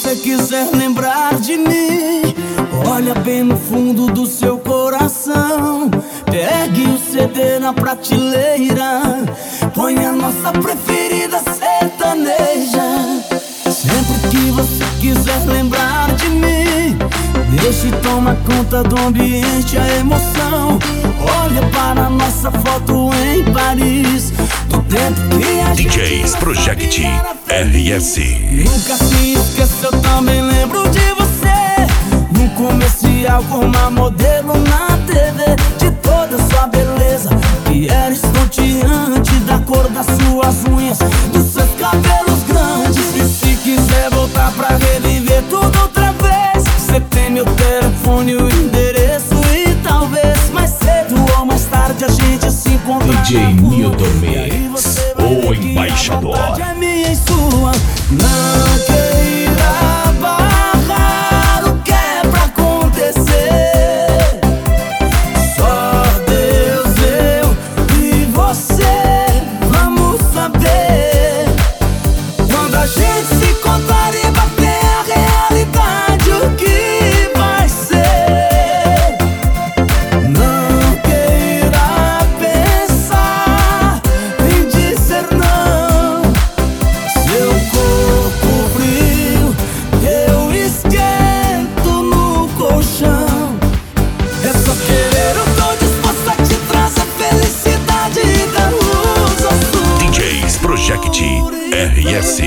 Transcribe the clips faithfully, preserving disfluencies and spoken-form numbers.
você quiser lembrar de mim, olha bem no fundo do seu coração. Pegue o C D na prateleira, põe a nossa preferida sertaneja. Sempre que você quiser lembrar de mim, deixe tomar conta do ambiente, a emoção. Olha para a nossa foto em Paris, do tempo que a gente D Js Project R S. Nunca se esqueça, eu também lembro de você, num comercial com uma modelo na T V. De toda sua beleza, que era estonteante, da cor das suas unhas, dos seus cabelos grandes. E se quiser voltar pra reviver tudo outra vez, você tem meu telefone, o endereço, e talvez mais cedo ou mais tarde a gente se encontre. D J Nilton Mix, o embaixador. É minha e sua. Não queira barrar o que é pra acontecer. Só Deus, eu e você vamos saber. Quando a gente se encontrar e bater a realidade, o que vai ser. Não queira pensar em dizer não. Seu corpo frio, eu esquento no colchão. É só querer, eu tô disposto a te trazer felicidade e dar luz ao sul. D Js Project R S.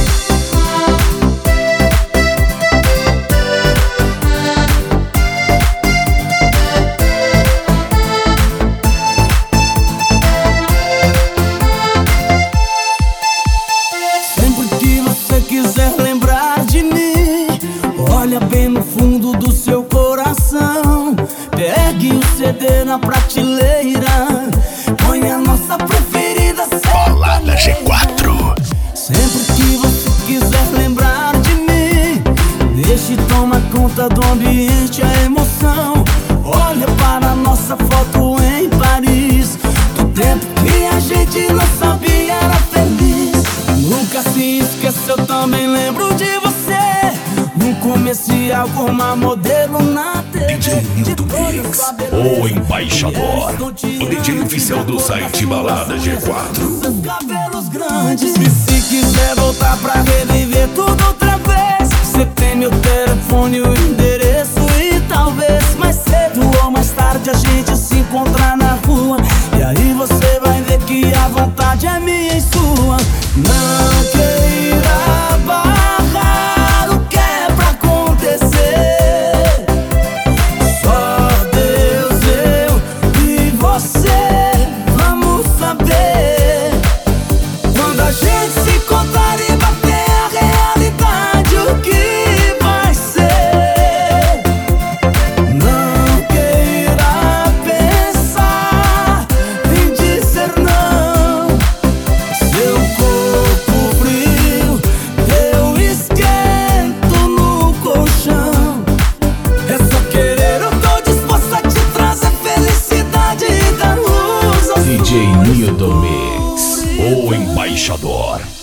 Sempre que você quiser lembrar de mim, olha bem no fundo do seu coração. Pegue o C D na prateleira, põe a nossa preferida Balada G quatro. Sempre que você quiser lembrar de mim, deixe tomar conta do ambiente, a emoção. Olha para a nossa foto em Paris, do tempo que a gente não sabia era feliz. Nunca se esqueça, eu também lembro de você, num comercial com uma modelo na T V. D J Nilton Mix, o embaixador. O D J oficial do site Balada G quatro. Seus cabelos grandes. E se quiser voltar pra reviver tudo outra vez, você tem meu telefone, o endereço, e talvez mais cedo ou mais tarde a gente se encontrar na rua. E aí você vai ver que a vontade é minha e sua. Não queira barrar o que é pra acontecer. Só Deus, eu e você vamos saber. Quando a gente se encontrar e bater a realidade, o que vai ser. Não queira pensar em dizer não. Seu corpo frio, eu esquento no colchão. É só querer, eu tô disposto a te trazer felicidade e dar luz ao D J sul. Nilton Mix, o embaixador.